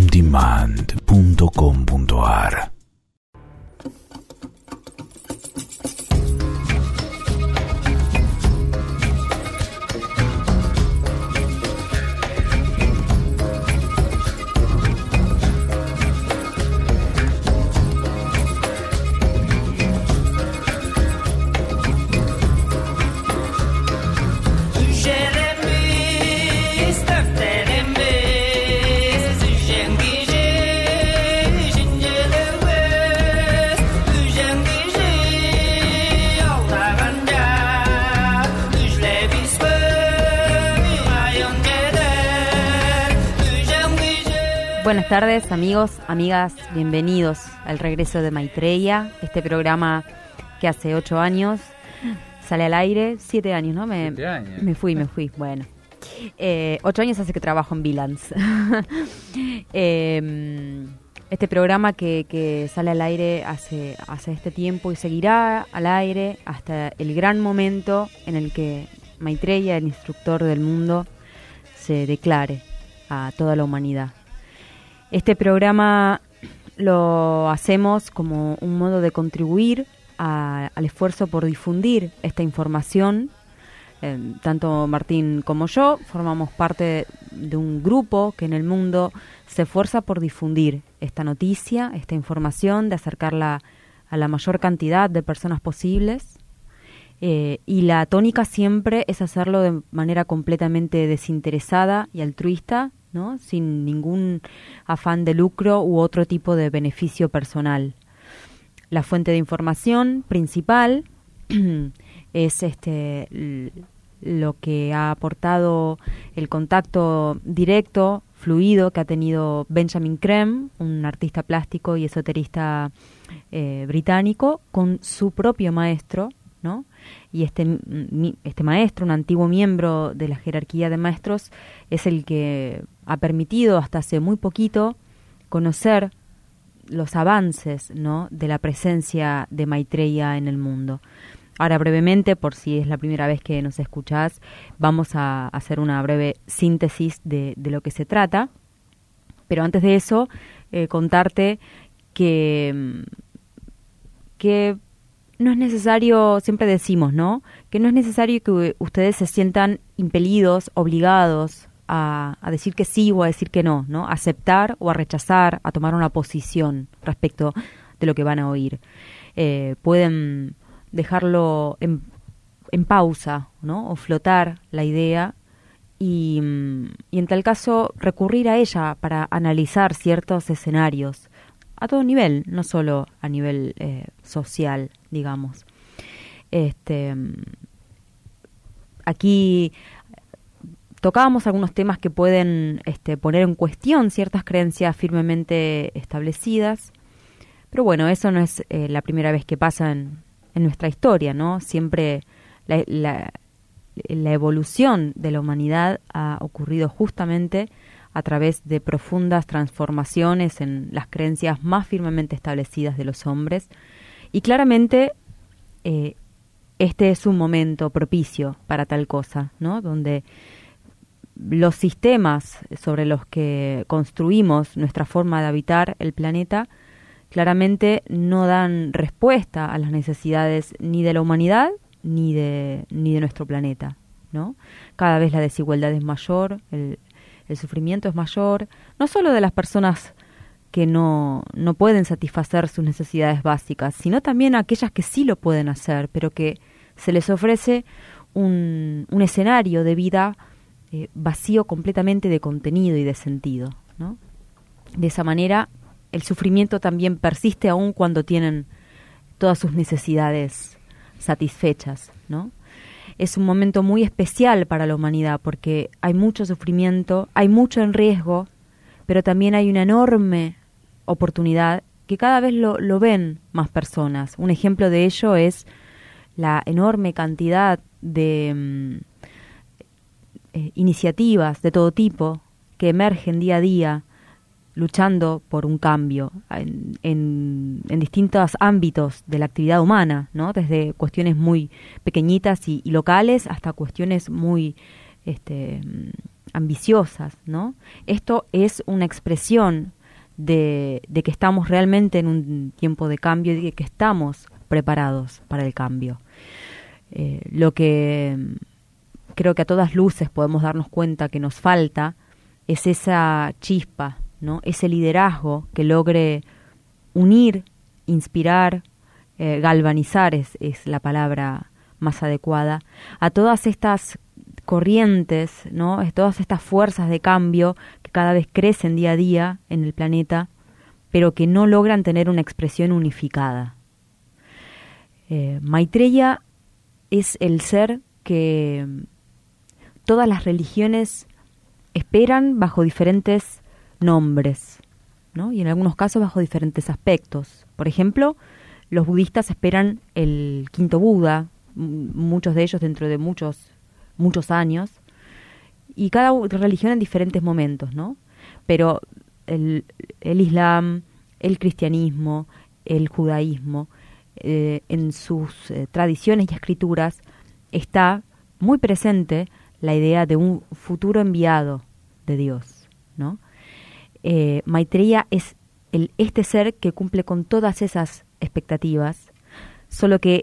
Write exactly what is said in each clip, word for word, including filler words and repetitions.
demand punto com punto a r. Buenas tardes, amigos, amigas, bienvenidos al regreso de Maitreya, este programa que hace ocho años sale al aire, siete años, ¿no? Me, siete años. Me fui, me fui, bueno. Eh, ocho años hace que trabajo en Vilans. eh, este programa que, que sale al aire hace, hace este tiempo y seguirá al aire hasta el gran momento en el que Maitreya, el instructor del mundo, se declare a toda la humanidad. Este programa lo hacemos como un modo de contribuir a, al esfuerzo por difundir esta información. Eh, tanto Martín como yo formamos parte de un grupo que en el mundo se esfuerza por difundir esta noticia, esta información, de acercarla a la mayor cantidad de personas posibles. Eh, y la tónica siempre es hacerlo de manera completamente desinteresada y altruista, ¿no? Sin ningún afán de lucro u otro tipo de beneficio personal. La fuente de información principal es este l- lo que ha aportado el contacto directo, fluido, que ha tenido Benjamin Creme, un artista plástico y esoterista eh, británico, con su propio maestro, ¿no? Y este, mi, este maestro, un antiguo miembro de la jerarquía de maestros, es el que ha permitido hasta hace muy poquito conocer los avances, ¿no?, de la presencia de Maitreya en el mundo. Ahora, brevemente, por si es la primera vez que nos escuchás, vamos a hacer una breve síntesis de, de lo que se trata. Pero antes de eso, eh, contarte que... que no es necesario, siempre decimos, ¿no?, que no es necesario que ustedes se sientan impelidos, obligados a, a decir que sí o a decir que no, ¿no?, a aceptar o a rechazar, a tomar una posición respecto de lo que van a oír. Eh, pueden dejarlo en, en pausa, ¿no?, o flotar la idea y, y en tal caso recurrir a ella para analizar ciertos escenarios a todo nivel, no solo a nivel eh, social, digamos. Este, aquí tocábamos algunos temas que pueden este, poner en cuestión ciertas creencias firmemente establecidas, pero bueno, eso no es eh, la primera vez que pasa en, en nuestra historia, ¿no? Siempre la, la, la evolución de la humanidad ha ocurrido justamente a través de profundas transformaciones en las creencias más firmemente establecidas de los hombres. Y claramente eh, este es un momento propicio para tal cosa, ¿no?, donde los sistemas sobre los que construimos nuestra forma de habitar el planeta claramente no dan respuesta a las necesidades ni de la humanidad ni de, ni de nuestro planeta, ¿no? Cada vez la desigualdad es mayor, el El sufrimiento es mayor, no solo de las personas que no, no pueden satisfacer sus necesidades básicas, sino también aquellas que sí lo pueden hacer, pero que se les ofrece un, un escenario de vida eh, vacío completamente de contenido y de sentido, ¿no? De esa manera, el sufrimiento también persiste aún cuando tienen todas sus necesidades satisfechas, ¿no? Es un momento muy especial para la humanidad porque hay mucho sufrimiento, hay mucho en riesgo, pero también hay una enorme oportunidad que cada vez lo, lo ven más personas. Un ejemplo de ello es la enorme cantidad de mm, eh, iniciativas de todo tipo que emergen día a día luchando por un cambio en, en, en distintos ámbitos de la actividad humana, ¿no? Desde cuestiones muy pequeñitas y, y locales hasta cuestiones muy este, ambiciosas, ¿no? Esto es una expresión de, de que estamos realmente en un tiempo de cambio y de que estamos preparados para el cambio. Eh, lo que creo que a todas luces podemos darnos cuenta que nos falta es esa chispa, ¿no? Ese liderazgo que logre unir, inspirar, eh, galvanizar es, es la palabra más adecuada, a todas estas corrientes, ¿no? Es todas estas fuerzas de cambio que cada vez crecen día a día en el planeta, pero que no logran tener una expresión unificada. Eh, Maitreya es el ser que todas las religiones esperan bajo diferentes nombres, ¿no? Y en algunos casos bajo diferentes aspectos. Por ejemplo, los budistas esperan el quinto Buda, m- muchos de ellos dentro de muchos muchos años, y cada religión en diferentes momentos, ¿no? Pero el, el Islam, el cristianismo, el judaísmo, eh, en sus eh, tradiciones y escrituras está muy presente la idea de un futuro enviado de Dios, ¿no? Eh, Maitreya es el, este ser que cumple con todas esas expectativas, solo que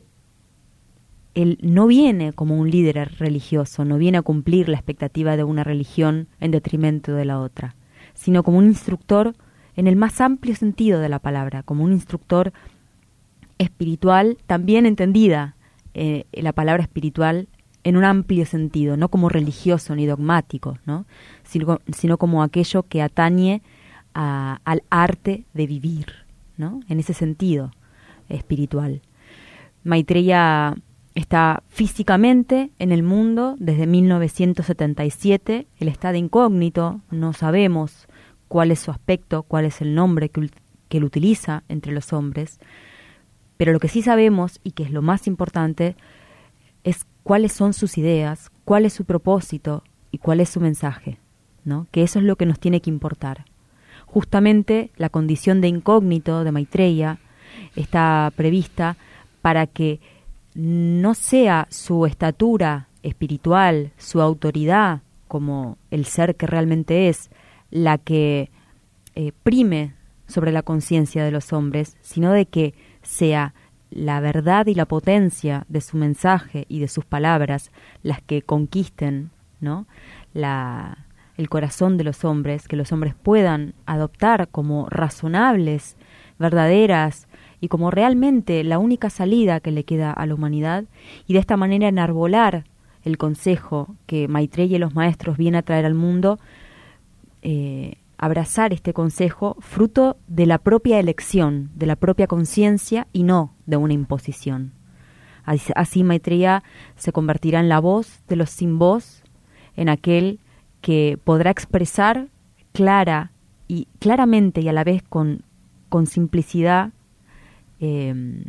él no viene como un líder religioso, no viene a cumplir la expectativa de una religión en detrimento de la otra, sino como un instructor en el más amplio sentido de la palabra, como un instructor espiritual, también entendida eh, la palabra espiritual en un amplio sentido, no como religioso ni dogmático, ¿no? sino, sino como aquello que atañe a, al arte de vivir, ¿no? En ese sentido espiritual. Maitreya está físicamente en el mundo desde mil novecientos setenta y siete, él está de incógnito, no sabemos cuál es su aspecto, cuál es el nombre que, que él utiliza entre los hombres, pero lo que sí sabemos, y que es lo más importante, es cuáles son sus ideas, cuál es su propósito y cuál es su mensaje, ¿no? Que eso es lo que nos tiene que importar. Justamente la condición de incógnito de Maitreya está prevista para que no sea su estatura espiritual, su autoridad como el ser que realmente es, la que eh, prime sobre la conciencia de los hombres, sino de que sea la verdad y la potencia de su mensaje y de sus palabras las que conquisten, ¿no? la, el corazón de los hombres, que los hombres puedan adoptar como razonables, verdaderas, y como realmente la única salida que le queda a la humanidad, y de esta manera enarbolar el consejo que Maitreya y los maestros vienen a traer al mundo, eh, abrazar este consejo fruto de la propia elección, de la propia conciencia y no de una imposición. Así, así Maitreya se convertirá en la voz de los sin voz, en aquel que podrá expresar clara y claramente y a la vez con, con simplicidad Eh,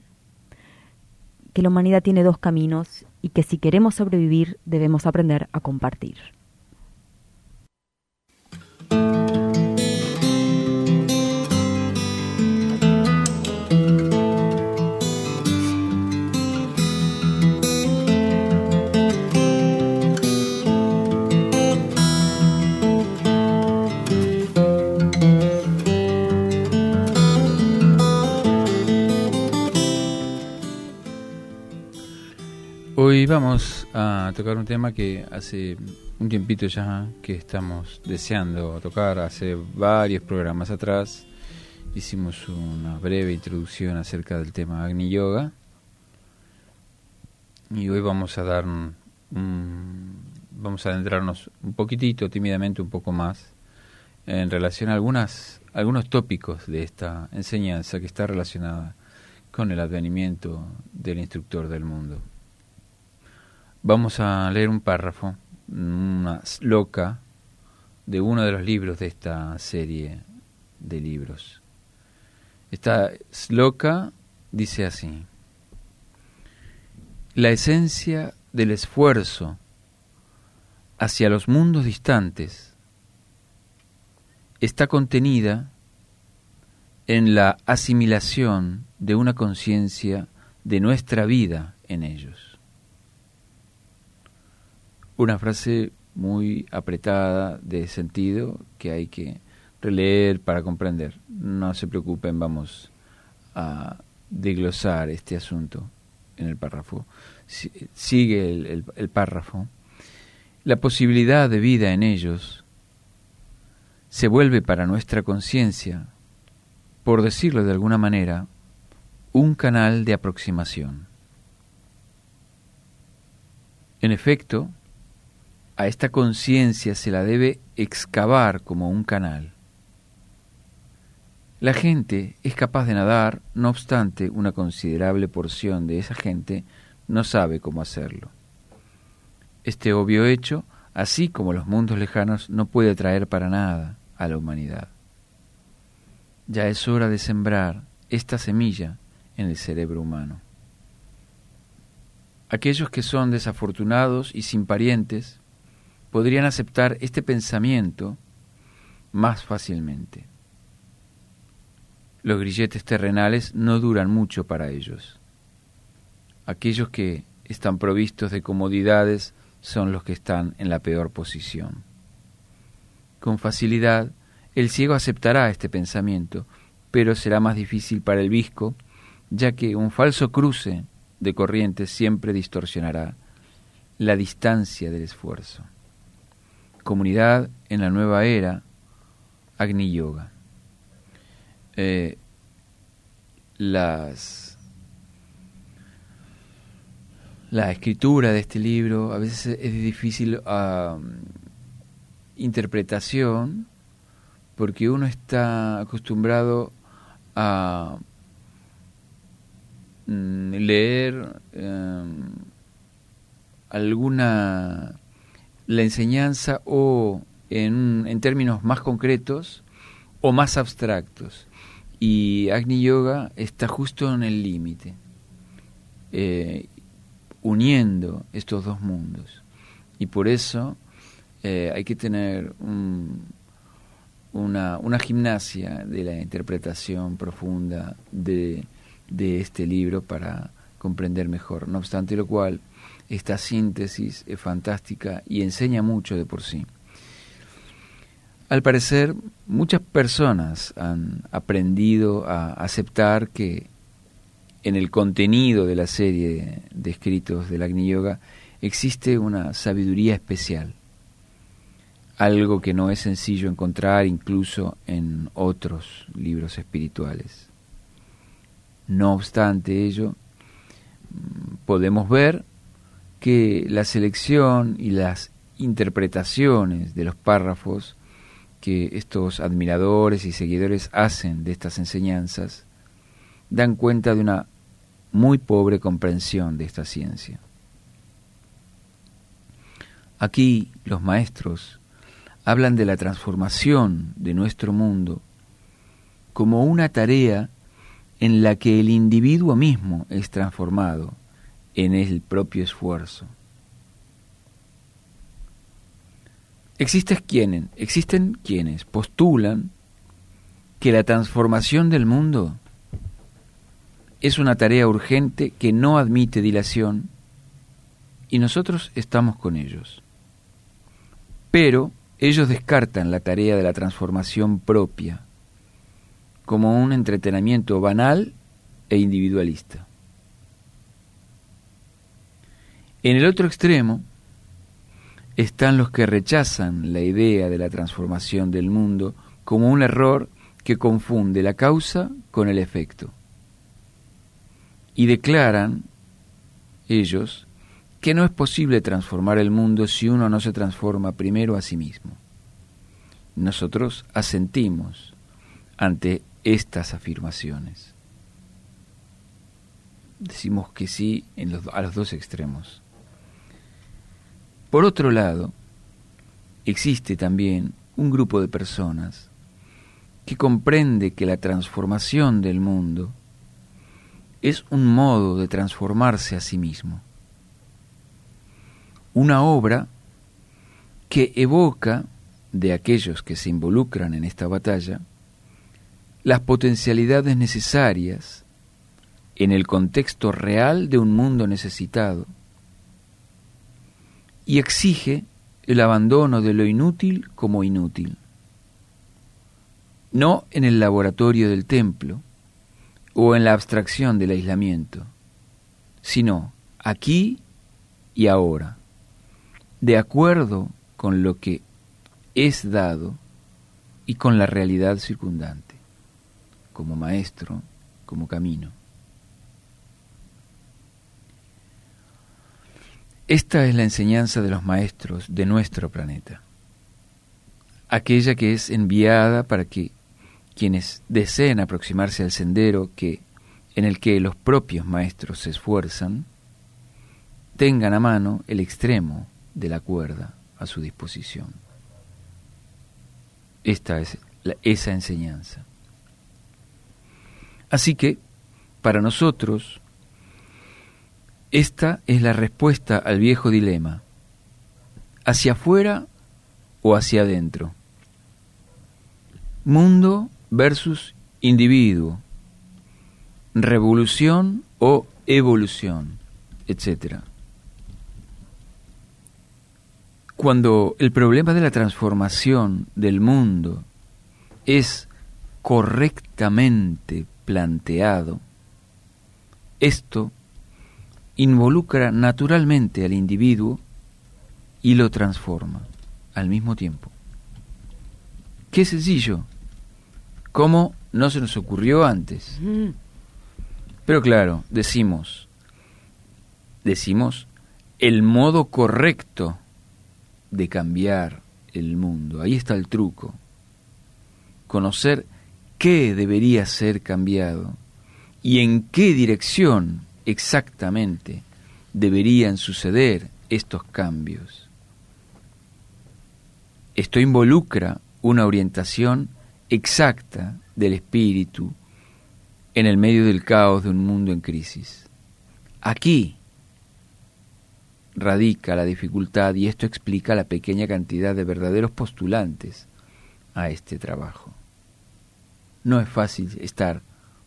que la humanidad tiene dos caminos y que si queremos sobrevivir debemos aprender a compartir. Hoy vamos a tocar un tema que hace un tiempito ya que estamos deseando tocar. Hace varios programas atrás hicimos una breve introducción acerca del tema Agni Yoga, y hoy vamos a dar un, un, vamos a adentrarnos un poquitito, tímidamente un poco más, en relación a algunas, algunos tópicos de esta enseñanza que está relacionada con el advenimiento del instructor del mundo. Vamos a leer un párrafo, una sloka de uno de los libros de esta serie de libros. Esta sloka dice así: la esencia del esfuerzo hacia los mundos distantes está contenida en la asimilación de una conciencia de nuestra vida en ellos. Una frase muy apretada de sentido que hay que releer para comprender. No se preocupen, vamos a desglosar este asunto en el párrafo. Sigue el, el, el párrafo. La posibilidad de vida en ellos se vuelve para nuestra conciencia, por decirlo de alguna manera, un canal de aproximación. En efecto, a esta conciencia se la debe excavar como un canal. La gente es capaz de nadar, no obstante, una considerable porción de esa gente no sabe cómo hacerlo. Este obvio hecho, así como los mundos lejanos, no puede atraer para nada a la humanidad. Ya es hora de sembrar esta semilla en el cerebro humano. Aquellos que son desafortunados y sin parientes podrían aceptar este pensamiento más fácilmente. Los grilletes terrenales no duran mucho para ellos. Aquellos que están provistos de comodidades son los que están en la peor posición. Con facilidad, el ciego aceptará este pensamiento, pero será más difícil para el visco, ya que un falso cruce de corrientes siempre distorsionará la distancia del esfuerzo. Comunidad en la nueva era, Agni Yoga. Eh, las la escritura de este libro a veces es de difícil uh, interpretación, porque uno está acostumbrado a mm, leer um, alguna la enseñanza o en, en términos más concretos o más abstractos. Y Agni Yoga está justo en el límite, eh, uniendo estos dos mundos. Y por eso eh, hay que tener un, una, una gimnasia de la interpretación profunda de, de este libro para comprender mejor. No obstante lo cual, esta síntesis es fantástica y enseña mucho de por sí. Al parecer, muchas personas han aprendido a aceptar que en el contenido de la serie de escritos del Agni Yoga existe una sabiduría especial, algo que no es sencillo encontrar incluso en otros libros espirituales. No obstante ello, podemos ver que la selección y las interpretaciones de los párrafos que estos admiradores y seguidores hacen de estas enseñanzas dan cuenta de una muy pobre comprensión de esta ciencia. Aquí los maestros hablan de la transformación de nuestro mundo como una tarea en la que el individuo mismo es transformado en el propio esfuerzo. Existen quienes, existen quienes postulan que la transformación del mundo es una tarea urgente que no admite dilación, y nosotros estamos con ellos. Pero ellos descartan la tarea de la transformación propia como un entretenimiento banal e individualista. En el otro extremo están los que rechazan la idea de la transformación del mundo como un error que confunde la causa con el efecto. Y declaran, ellos, que no es posible transformar el mundo si uno no se transforma primero a sí mismo. Nosotros asentimos ante estas afirmaciones. Decimos que sí en los, a los dos extremos. Por otro lado, existe también un grupo de personas que comprende que la transformación del mundo es un modo de transformarse a sí mismo. Una obra que evoca de aquellos que se involucran en esta batalla las potencialidades necesarias en el contexto real de un mundo necesitado, y exige el abandono de lo inútil como inútil. no en el laboratorio del templo o en la abstracción del aislamiento, sino aquí y ahora, de acuerdo con lo que es dado y con la realidad circundante, como maestro, como camino. Esta es la enseñanza de los maestros de nuestro planeta, aquella que es enviada para que quienes deseen aproximarse al sendero que, en el que los propios maestros se esfuerzan, tengan a mano el extremo de la cuerda a su disposición. Esta es la, esa enseñanza. Así que, para nosotros, esta es la respuesta al viejo dilema: ¿hacia afuera o hacia adentro? Mundo versus individuo, revolución o evolución, etcétera. Cuando el problema de la transformación del mundo es correctamente planteado, esto involucra naturalmente al individuo y lo transforma al mismo tiempo. ¡Qué sencillo! ¿Cómo no se nos ocurrió antes? Mm. Pero claro, decimos, decimos el modo correcto de cambiar el mundo. Ahí está el truco. Conocer qué debería ser cambiado y en qué dirección exactamente deberían suceder estos cambios. Esto involucra una orientación exacta del espíritu en el medio del caos de un mundo en crisis. Aquí radica la dificultad y esto explica la pequeña cantidad de verdaderos postulantes a este trabajo. No es fácil estar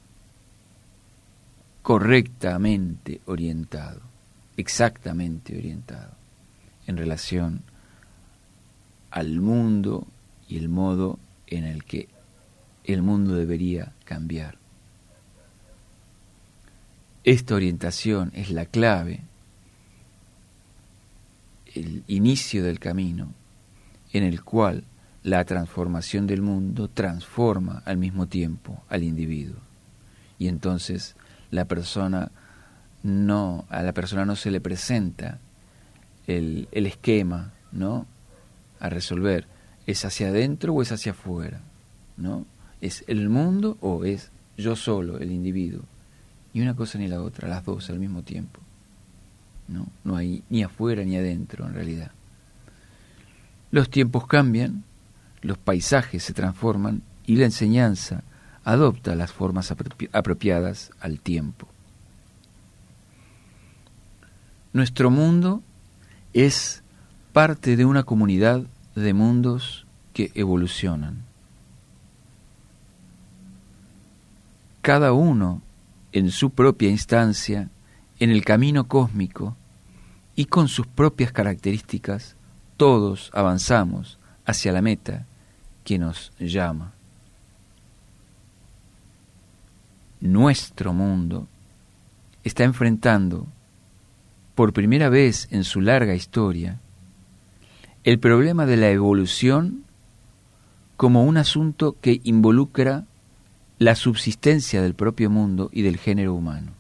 correctamente orientado, exactamente orientado en relación al mundo y el modo en el que el mundo debería cambiar. Esta orientación es la clave, el inicio del camino en el cual la transformación del mundo transforma al mismo tiempo al individuo. Y entonces la persona no, a la persona no se le presenta el, el esquema, ¿no?, a resolver. ¿Es hacia adentro o es hacia afuera? ¿No? ¿Es el mundo o es yo solo, el individuo? Ni una cosa ni la otra, las dos al mismo tiempo. No, no hay ni afuera ni adentro en realidad. Los tiempos cambian, los paisajes se transforman y la enseñanza adopta las formas apropi- apropiadas al tiempo. Nuestro mundo es parte de una comunidad de mundos que evolucionan. Cada uno en su propia instancia, en el camino cósmico y con sus propias características, todos avanzamos hacia la meta que nos llama. Nuestro mundo está enfrentando, por primera vez en su larga historia, el problema de la evolución como un asunto que involucra la subsistencia del propio mundo y del género humano.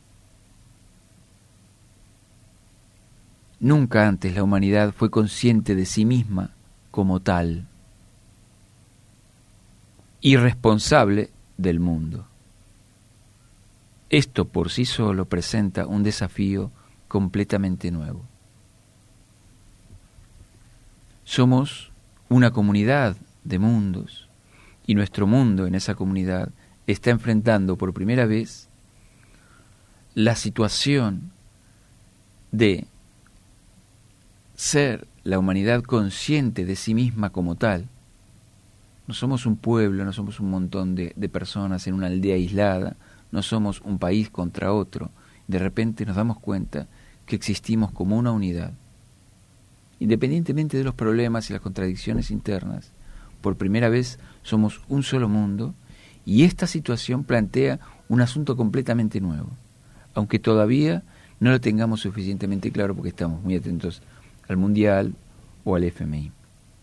Nunca antes la humanidad fue consciente de sí misma como tal y responsable del mundo. Esto por sí solo presenta un desafío completamente nuevo. Somos una comunidad de mundos y nuestro mundo en esa comunidad está enfrentando por primera vez la situación de ser la humanidad consciente de sí misma como tal. No somos un pueblo, no somos un montón de, de personas en una aldea aislada, no somos un país contra otro. De repente nos damos cuenta que existimos como una unidad. Independientemente de los problemas y las contradicciones internas, por primera vez somos un solo mundo, y esta situación plantea un asunto completamente nuevo, aunque todavía no lo tengamos suficientemente claro porque estamos muy atentos al Mundial o al F M I.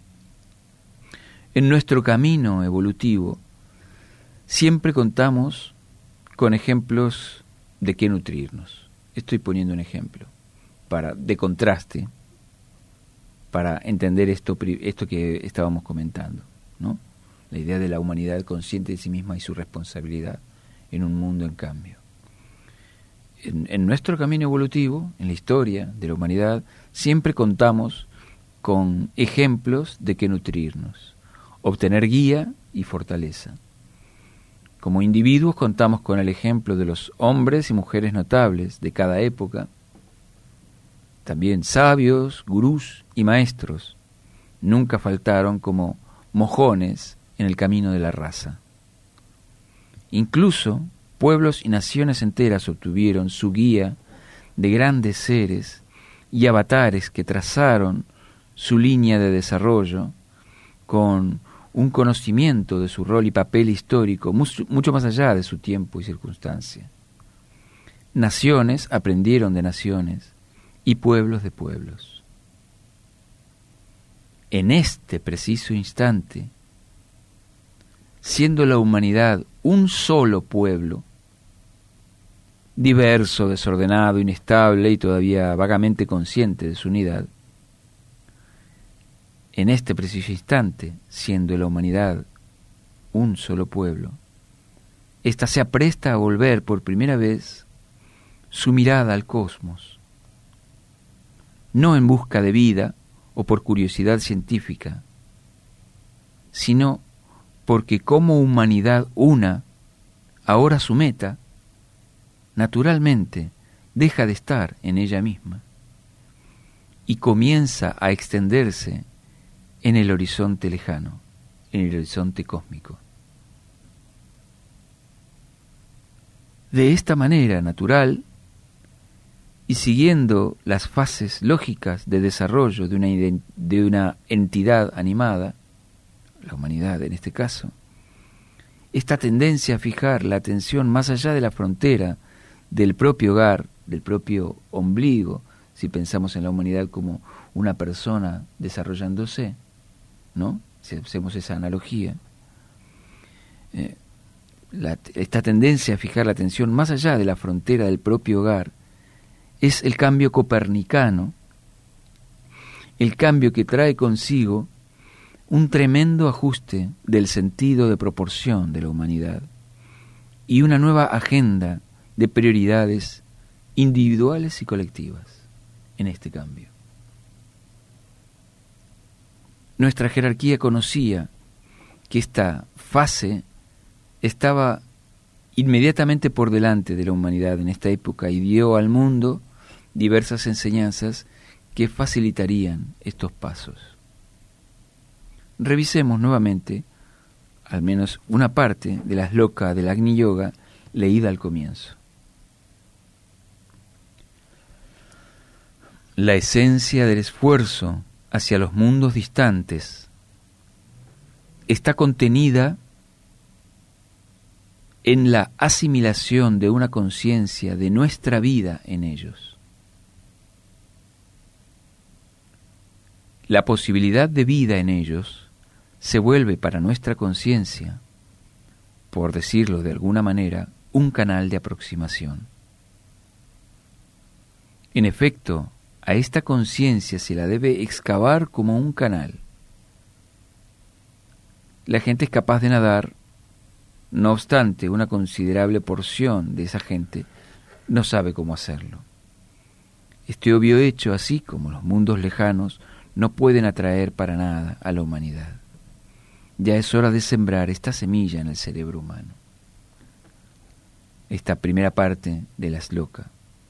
En nuestro camino evolutivo siempre contamos con ejemplos de qué nutrirnos. Estoy poniendo un ejemplo para de contraste para entender esto, esto que estábamos comentando, ¿no? La idea de la humanidad consciente de sí misma y su responsabilidad en un mundo en cambio. En, en nuestro camino evolutivo, en la historia de la humanidad, siempre contamos con ejemplos de qué nutrirnos, obtener guía y fortaleza. Como individuos contamos con el ejemplo de los hombres y mujeres notables de cada época, también sabios, gurús y maestros. Nunca faltaron como mojones en el camino de la raza. Incluso pueblos y naciones enteras obtuvieron su guía de grandes seres y avatares que trazaron su línea de desarrollo con un conocimiento de su rol y papel histórico mucho, mucho más allá de su tiempo y circunstancia. Naciones aprendieron de naciones y pueblos de pueblos. En este preciso instante, siendo la humanidad un solo pueblo, diverso, desordenado, inestable y todavía vagamente consciente de su unidad, en este preciso instante, siendo la humanidad un solo pueblo, ésta se apresta a volver por primera vez su mirada al cosmos, no en busca de vida o por curiosidad científica, sino porque como humanidad una, ahora su meta, naturalmente deja de estar en ella misma y comienza a extenderse en el horizonte lejano, en el horizonte cósmico. De esta manera natural, y siguiendo las fases lógicas de desarrollo de una, de una entidad animada, la humanidad en este caso, esta tendencia a fijar la atención más allá de la frontera del propio hogar, del propio ombligo, si pensamos en la humanidad como una persona desarrollándose, ¿no? Si hacemos esa analogía, eh, la, esta tendencia a fijar la atención más allá de la frontera del propio hogar es el cambio copernicano, el cambio que trae consigo un tremendo ajuste del sentido de proporción de la humanidad y una nueva agenda de prioridades individuales y colectivas en este cambio. Nuestra jerarquía conocía que esta fase estaba inmediatamente por delante de la humanidad en esta época y dio al mundo diversas enseñanzas que facilitarían estos pasos. Revisemos nuevamente al menos una parte de la shloka del Agni Yoga leída al comienzo. La esencia del esfuerzo hacia los mundos distantes está contenida en la asimilación de una conciencia de nuestra vida en ellos. La posibilidad de vida en ellos se vuelve para nuestra conciencia, por decirlo de alguna manera, un canal de aproximación. En efecto, a esta conciencia se la debe excavar como un canal. La gente es capaz de nadar, no obstante, una considerable porción de esa gente no sabe cómo hacerlo. Este obvio hecho, así como los mundos lejanos, no pueden atraer para nada a la humanidad. Ya es hora de sembrar esta semilla en el cerebro humano. Esta primera parte de la shloka.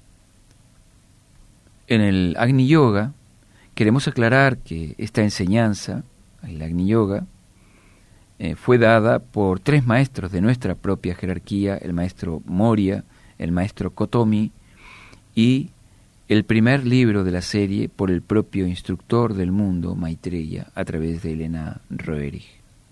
En el Agni Yoga queremos aclarar que esta enseñanza, el Agni Yoga, eh, fue dada por tres maestros de nuestra propia jerarquía, el maestro Moria, el maestro Kotomi y el primer libro de la serie por el propio instructor del mundo, Maitreya, a través de Elena Roerich.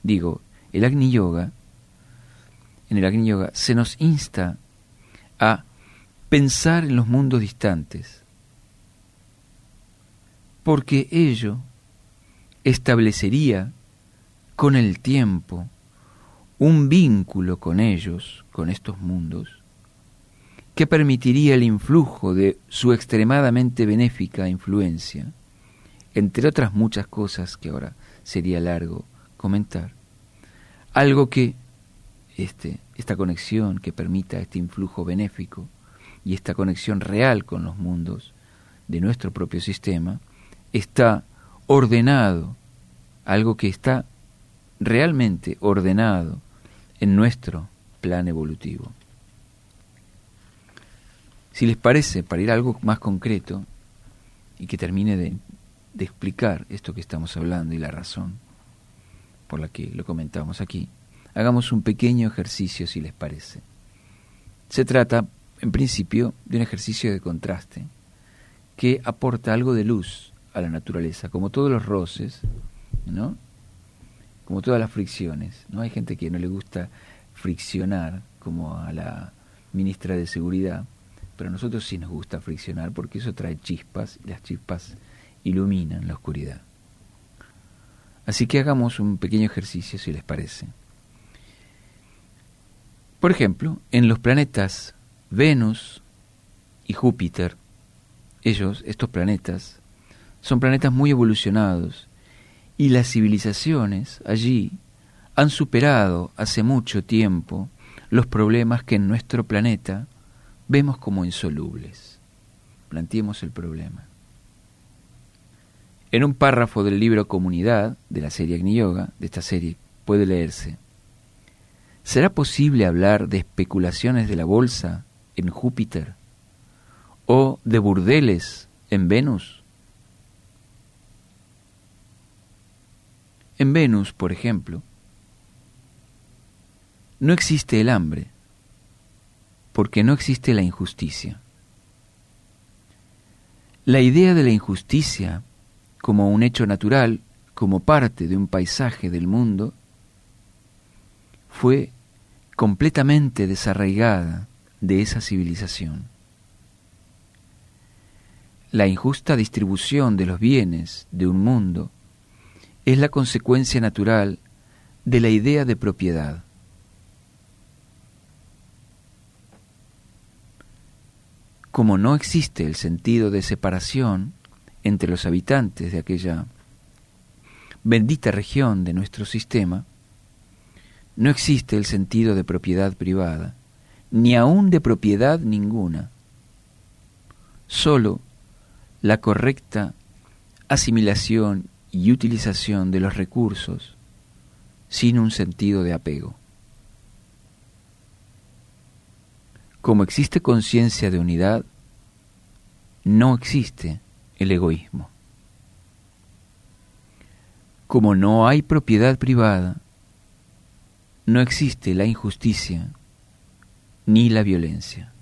digo, el Agni Yoga, en el Agni Yoga se nos insta a pensar en los mundos distantes, porque ello establecería con el tiempo un vínculo con ellos, con estos mundos, que permitiría el influjo de su extremadamente benéfica influencia, entre otras muchas cosas que ahora sería largo comentar, algo que este, esta conexión que permita este influjo benéfico y esta conexión real con los mundos de nuestro propio sistema, está ordenado, algo que está realmente ordenado en nuestro plan evolutivo. Si les parece, para ir a algo más concreto y que termine de, de explicar esto que estamos hablando y la razón por la que lo comentamos aquí, hagamos un pequeño ejercicio, si les parece. Se trata, en principio, de un ejercicio de contraste que aporta algo de luz a la naturaleza, como todos los roces, ¿no? Como todas las fricciones, ¿no? Hay gente que no le gusta friccionar, como a la ministra de Seguridad, pero a nosotros sí nos gusta friccionar porque eso trae chispas y las chispas iluminan la oscuridad. Así que hagamos un pequeño ejercicio, si les parece. Por ejemplo, en los planetas Venus y Júpiter, ellos, estos planetas, son planetas muy evolucionados y las civilizaciones allí han superado hace mucho tiempo los problemas que en nuestro planeta vemos como insolubles. Planteemos el problema. En un párrafo del libro Comunidad, de la serie Agni Yoga, de esta serie, puede leerse: ¿será posible hablar de especulaciones de la bolsa en Júpiter o de burdeles en Venus? En Venus, por ejemplo, no existe el hambre, porque no existe la injusticia. La idea de la injusticia como un hecho natural, como parte de un paisaje del mundo, fue completamente desarraigada de esa civilización. La injusta distribución de los bienes de un mundo es la consecuencia natural de la idea de propiedad. Como no existe el sentido de separación entre los habitantes de aquella bendita región de nuestro sistema, no existe el sentido de propiedad privada, ni aun de propiedad ninguna, solo la correcta asimilación y utilización de los recursos sin un sentido de apego. Como existe conciencia de unidad, no existe el egoísmo. Como no hay propiedad privada, no existe la injusticia ni la violencia.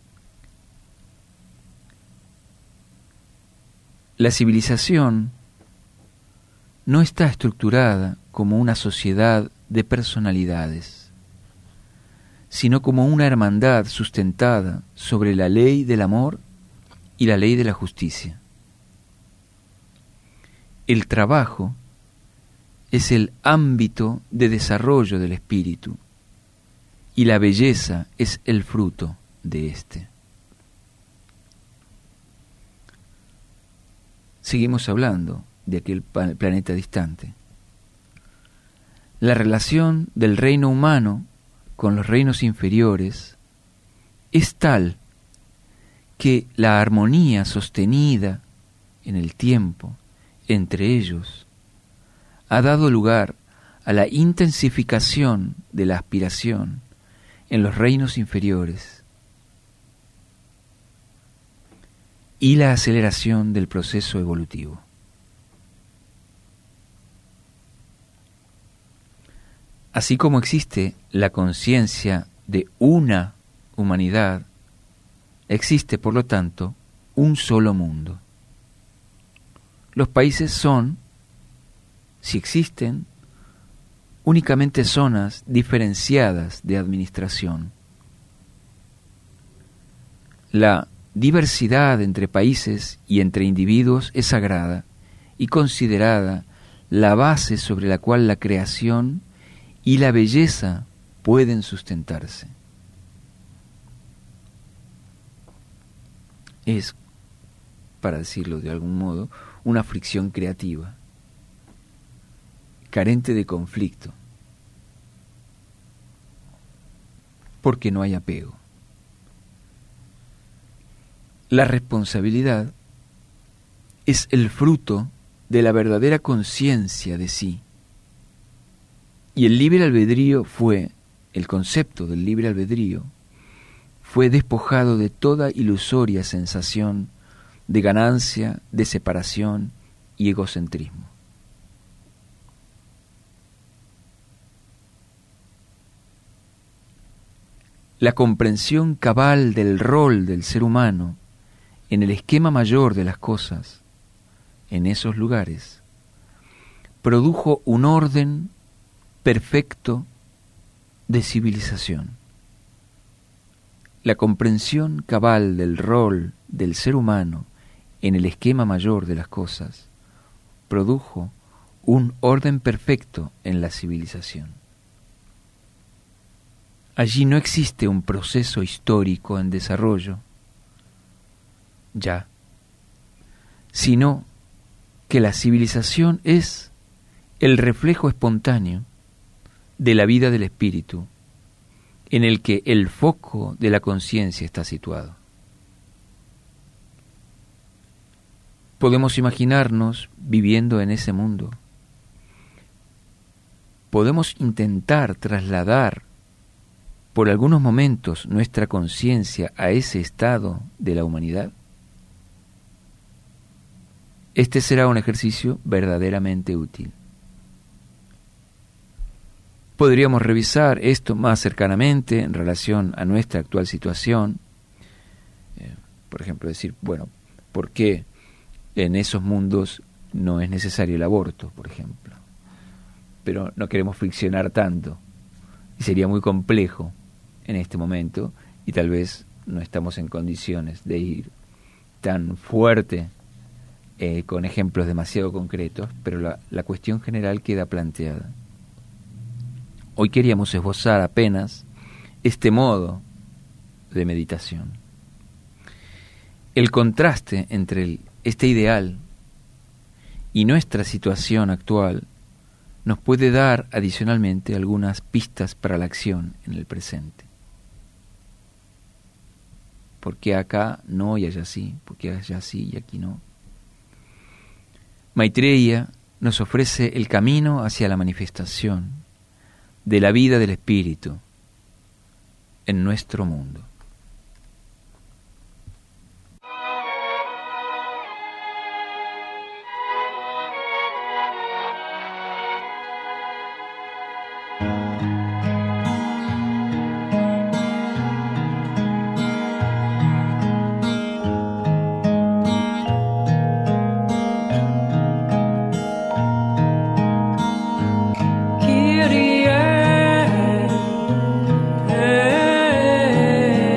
La civilización no está estructurada como una sociedad de personalidades, sino como una hermandad sustentada sobre la ley del amor y la ley de la justicia. El trabajo es el ámbito de desarrollo del espíritu y la belleza es el fruto de éste. Seguimos hablando de aquel planeta distante. La relación del reino humano con los reinos inferiores es tal que la armonía sostenida en el tiempo entre ellos ha dado lugar a la intensificación de la aspiración en los reinos inferiores y la aceleración del proceso evolutivo. Así como existe la conciencia de una humanidad, existe, por lo tanto, un solo mundo. Los países son, si existen, únicamente zonas diferenciadas de administración. La diversidad entre países y entre individuos es sagrada y considerada la base sobre la cual la creación y la belleza pueden sustentarse. Es, para decirlo de algún modo, una fricción creativa, carente de conflicto, porque no hay apego. La responsabilidad es el fruto de la verdadera conciencia de sí. Y el libre albedrío fue, el concepto del libre albedrío, fue despojado de toda ilusoria sensación de ganancia, de separación y egocentrismo. La comprensión cabal del rol del ser humano en el esquema mayor de las cosas, en esos lugares, produjo un orden perfecto de civilización. La comprensión cabal del rol del ser humano en el esquema mayor de las cosas produjo un orden perfecto en la civilización. Allí no existe un proceso histórico en desarrollo, ya, sino que la civilización es el reflejo espontáneo de la vida del espíritu, en el que el foco de la conciencia está situado. Podemos imaginarnos viviendo en ese mundo. Podemos intentar trasladar por algunos momentos nuestra conciencia a ese estado de la humanidad. Este será un ejercicio verdaderamente útil. Podríamos revisar esto más cercanamente en relación a nuestra actual situación. Eh, por ejemplo, decir, bueno, ¿por qué en esos mundos no es necesario el aborto, por ejemplo? Pero no queremos friccionar tanto. Y sería muy complejo en este momento, y tal vez no estamos en condiciones de ir tan fuerte eh, con ejemplos demasiado concretos, pero la, la cuestión general queda planteada. Hoy queríamos esbozar apenas este modo de meditación. El contraste entre el, este ideal y nuestra situación actual nos puede dar adicionalmente algunas pistas para la acción en el presente. ¿Por qué acá no y allá sí? ¿Por qué allá sí y aquí no? Maitreya nos ofrece el camino hacia la manifestación de la vida del espíritu en nuestro mundo. Kyrie,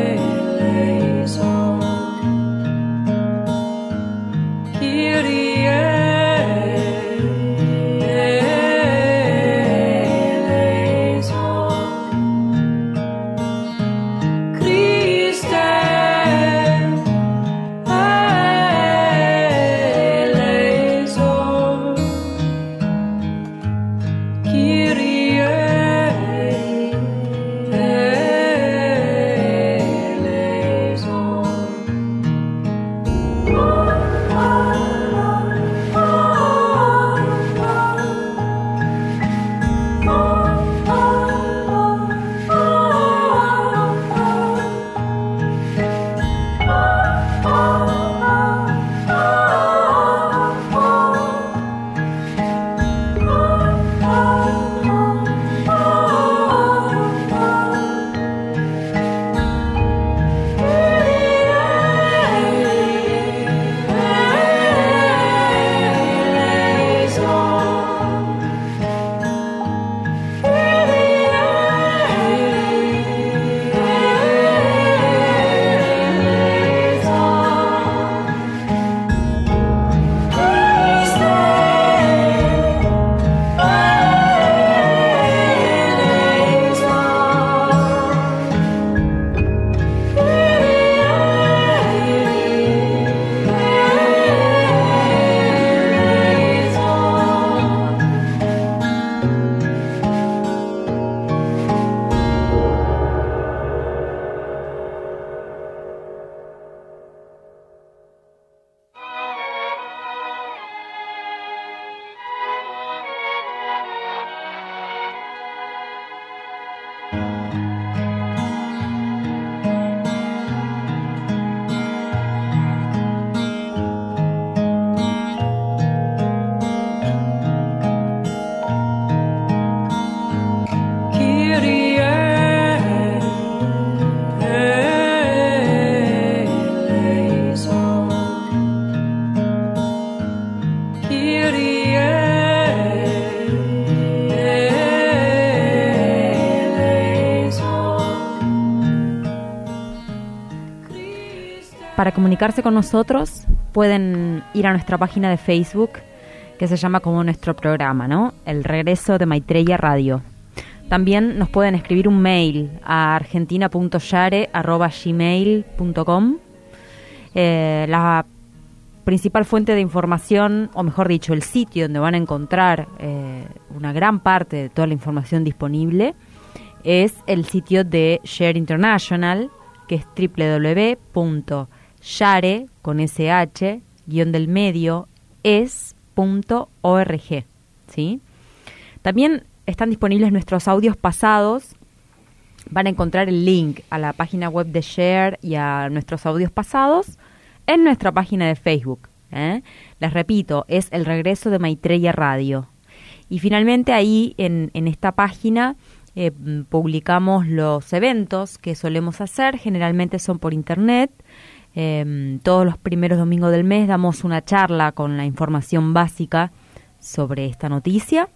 para comunicarse con nosotros pueden ir a nuestra página de Facebook, que se llama como nuestro programa, ¿no? El Regreso de Maitreya Radio. También nos pueden escribir un mail a argentina punto yare arroba gmail punto com. Eh, la principal fuente de información, o mejor dicho, el sitio donde van a encontrar eh, una gran parte de toda la información disponible, es el sitio de Share International, que es doble u doble u doble u punto share con sh guión del medio es punto org, ¿sí? También están disponibles nuestros audios pasados. Van a encontrar el link a la página web de Share y a nuestros audios pasados en nuestra página de Facebook, ¿eh? Les repito, es El Regreso de Maitreya Radio. Y finalmente ahí en, en esta página eh, publicamos los eventos que solemos hacer. Generalmente son por internet. Eh, todos los primeros domingos del mes damos una charla con la información básica sobre esta noticia.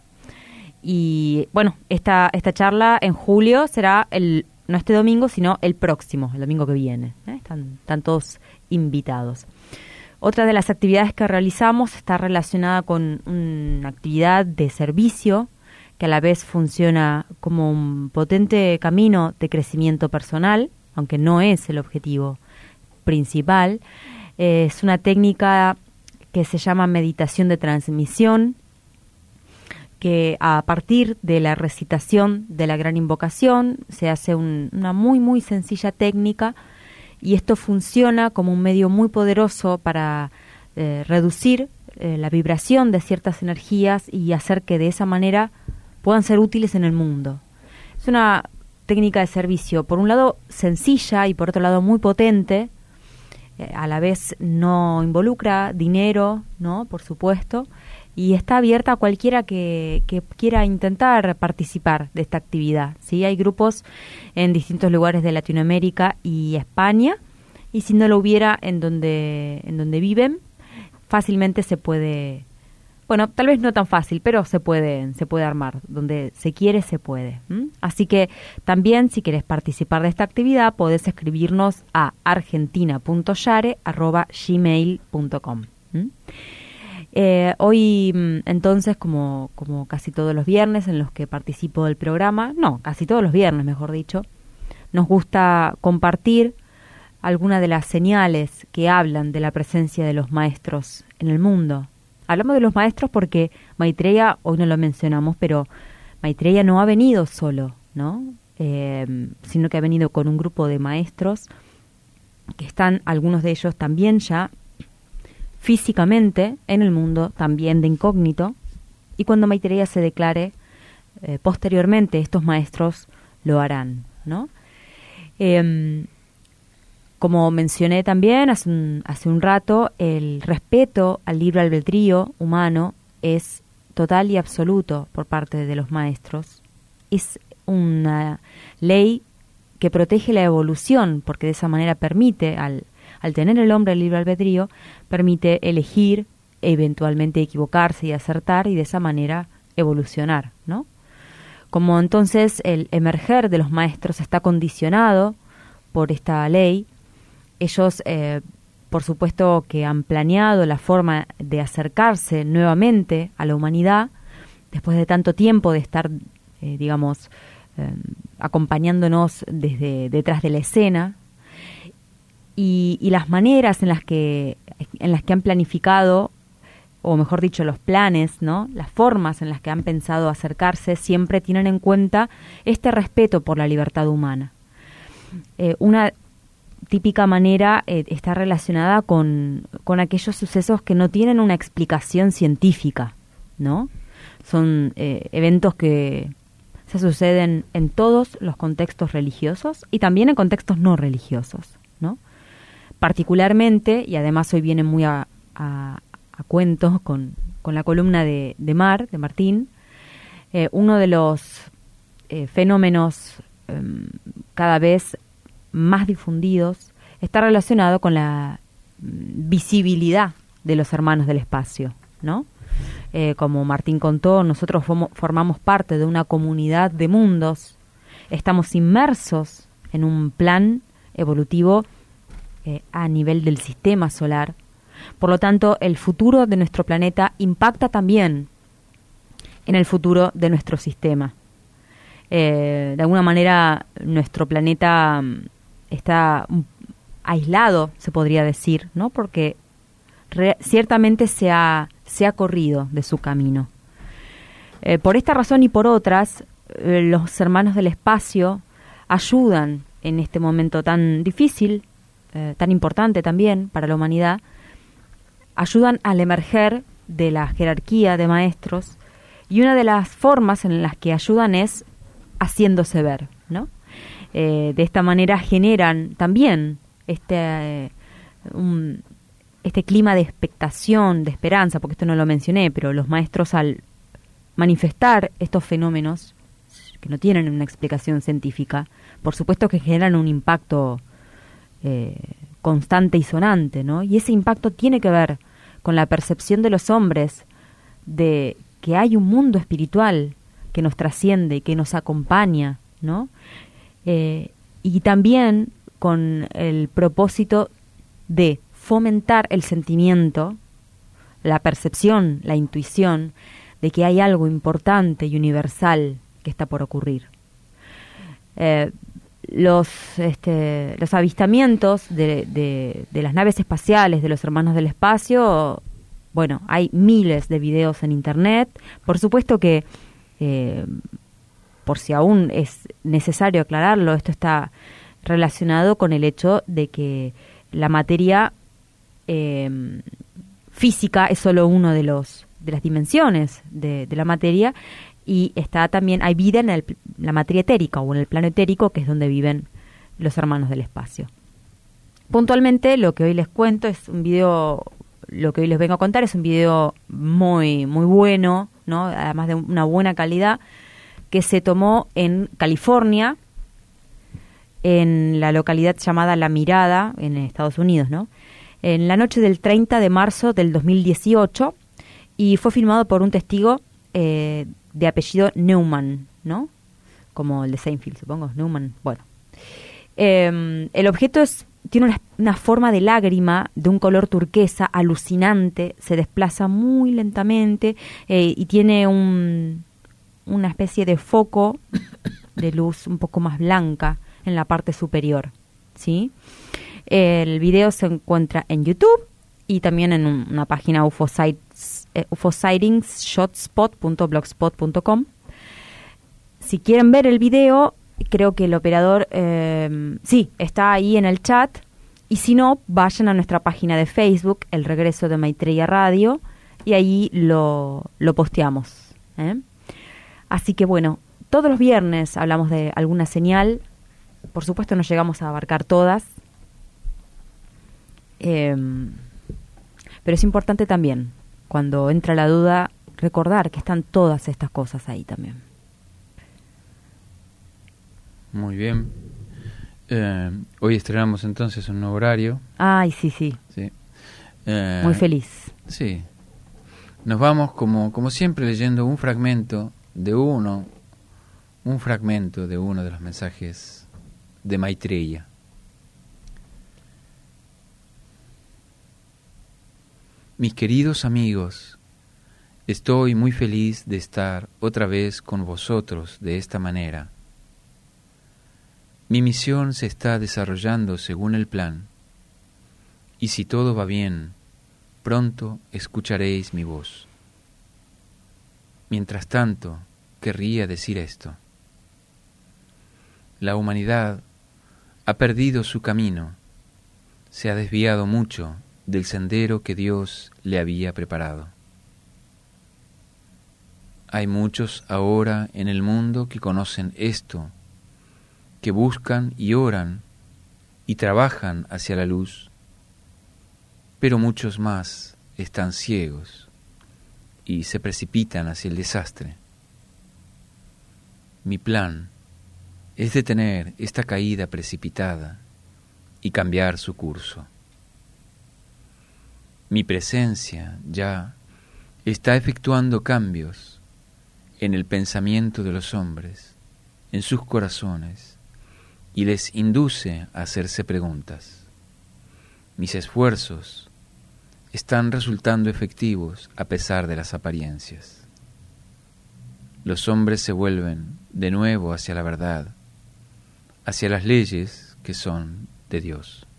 Y bueno, esta, esta charla en julio será el, no este domingo, sino el próximo, el domingo que viene, ¿eh? Están, están todos invitados. Otra de las actividades que realizamos está relacionada con una actividad de servicio que a la vez funciona como un potente camino de crecimiento personal, aunque no es el objetivo principal. Eh, es una técnica que se llama meditación de transmisión, que a partir de la recitación de la gran invocación se hace un, una muy muy sencilla técnica, y esto funciona como un medio muy poderoso para eh, reducir eh, la vibración de ciertas energías y hacer que de esa manera puedan ser útiles en el mundo. Es una técnica de servicio, por un lado sencilla y por otro lado muy potente. Eh, a la vez no involucra dinero, ¿no? Por supuesto. Y está abierta a cualquiera que, que quiera intentar participar de esta actividad, ¿sí? Hay grupos en distintos lugares de Latinoamérica y España, y si no lo hubiera en donde, en donde viven, fácilmente se puede, bueno, tal vez no tan fácil, pero se puede, se puede armar. Donde se quiere, se puede. ¿m? Así que también, si quieres participar de esta actividad, podés escribirnos a argentina punto yare arroba gmail punto com. Eh, hoy, entonces, como, como casi todos los viernes en los que participo del programa, no, casi todos los viernes, mejor dicho, nos gusta compartir algunas de las señales que hablan de la presencia de los maestros en el mundo. Hablamos de los maestros porque Maitreya, hoy no lo mencionamos, pero Maitreya no ha venido solo, ¿no? Eh, sino que ha venido con un grupo de maestros que están, algunos de ellos también ya físicamente en el mundo, también de incógnito, y cuando Maitreya se declare eh, posteriormente, estos maestros lo harán, ¿no? Eh, como mencioné también hace un, hace un rato, el respeto al libre albedrío humano es total y absoluto por parte de los maestros. Es una ley que protege la evolución, porque de esa manera permite al Al tener el hombre el libre albedrío, permite elegir, eventualmente equivocarse y acertar, y de esa manera evolucionar, ¿no? Como entonces el emerger de los maestros está condicionado por esta ley, ellos, eh, por supuesto, que han planeado la forma de acercarse nuevamente a la humanidad, después de tanto tiempo de estar, eh, digamos, eh, acompañándonos desde detrás de la escena, Y, y las maneras en las que en las que han planificado, o mejor dicho, los planes, ¿no? Las formas en las que han pensado acercarse siempre tienen en cuenta este respeto por la libertad humana. Eh, una típica manera eh, está relacionada con, con aquellos sucesos que no tienen una explicación científica, ¿no? Son eh, eventos que se suceden en todos los contextos religiosos y también en contextos no religiosos, ¿no? Particularmente, y además hoy viene muy a, a, a cuento con, con la columna de, de Mar, de Martín, eh, uno de los eh, fenómenos eh, cada vez más difundidos está relacionado con la visibilidad de los hermanos del espacio, ¿no? Eh, como Martín contó, nosotros fomos, formamos parte de una comunidad de mundos, estamos inmersos en un plan evolutivo eh, a nivel del sistema solar. Por lo tanto, el futuro de nuestro planeta impacta también en el futuro de nuestro sistema. Eh, de alguna manera, nuestro planeta está aislado, se podría decir, ¿no? Porque re- ciertamente se ha, se ha corrido de su camino. Eh, por esta razón y por otras, eh, los hermanos del espacio ayudan en este momento tan difícil, eh, tan importante también para la humanidad, ayudan al emerger de la jerarquía de maestros, y una de las formas en las que ayudan es haciéndose ver, ¿no? Eh, de esta manera generan también este, eh, un, este clima de expectación, de esperanza, porque esto no lo mencioné, pero los maestros al manifestar estos fenómenos, que no tienen una explicación científica, por supuesto que generan un impacto eh, constante y sonante, ¿no? Y ese impacto tiene que ver con la percepción de los hombres de que hay un mundo espiritual que nos trasciende, que nos acompaña, ¿no? Eh, y también con el propósito de fomentar el sentimiento, la percepción, la intuición de que hay algo importante y universal que está por ocurrir. Eh, los, este, los avistamientos de, de, de las naves espaciales de los hermanos del espacio, bueno, hay miles de videos en internet. Por supuesto que, eh, por si aún es necesario aclararlo, esto está relacionado con el hecho de que la materia eh, física es solo uno de los de las dimensiones de, de la materia, y está también hay vida en el, la materia etérica o en el plano etérico, que es donde viven los hermanos del espacio. Puntualmente, lo que hoy les cuento es un video, lo que hoy les vengo a contar es un video muy muy bueno, ¿no? Además de una buena calidad, que se tomó en California, en la localidad llamada La Mirada, en Estados Unidos, ¿no? En la noche del treinta de marzo del dos mil dieciocho, y fue filmado por un testigo eh, de apellido Newman, ¿no? Como el de Seinfeld, supongo, Newman. Bueno, eh, el objeto es, tiene una, una forma de lágrima de un color turquesa alucinante, se desplaza muy lentamente eh, y tiene un, una especie de foco de luz un poco más blanca en la parte superior, ¿sí? El video se encuentra en YouTube y también en un, una página U F O Sites, eh, U F O Sightings Shotspot punto blogspot punto com. Si quieren ver el video, creo que el operador eh, sí, está ahí en el chat, y si no, vayan a nuestra página de Facebook, El Regreso de Maitreya Radio, y ahí lo, lo posteamos, ¿eh? Así que bueno, todos los viernes hablamos de alguna señal. Por supuesto no llegamos a abarcar todas, eh, pero es importante también, cuando entra la duda, recordar que están todas estas cosas ahí también. Muy bien. Eh, hoy estrenamos entonces un nuevo horario. Ay, sí, sí. Sí. Eh, Muy feliz. Sí. Nos vamos, como, como siempre, leyendo un fragmento de uno, un fragmento de uno de los mensajes de Maitreya. Mis queridos amigos, estoy muy feliz de estar otra vez con vosotros de esta manera. Mi misión se está desarrollando según el plan, y si todo va bien, pronto escucharéis mi voz. Mientras tanto, querría decir esto. La humanidad ha perdido su camino, se ha desviado mucho del sendero que Dios le había preparado. Hay muchos ahora en el mundo que conocen esto, que buscan y oran y trabajan hacia la luz, pero muchos más están ciegos y se precipitan hacia el desastre. Mi plan es detener esta caída precipitada y cambiar su curso. Mi presencia ya está efectuando cambios en el pensamiento de los hombres, en sus corazones, y les induce a hacerse preguntas. mis esfuerzos están resultando efectivos a pesar de las apariencias. Los hombres se vuelven de nuevo hacia la verdad, hacia las leyes que son de Dios.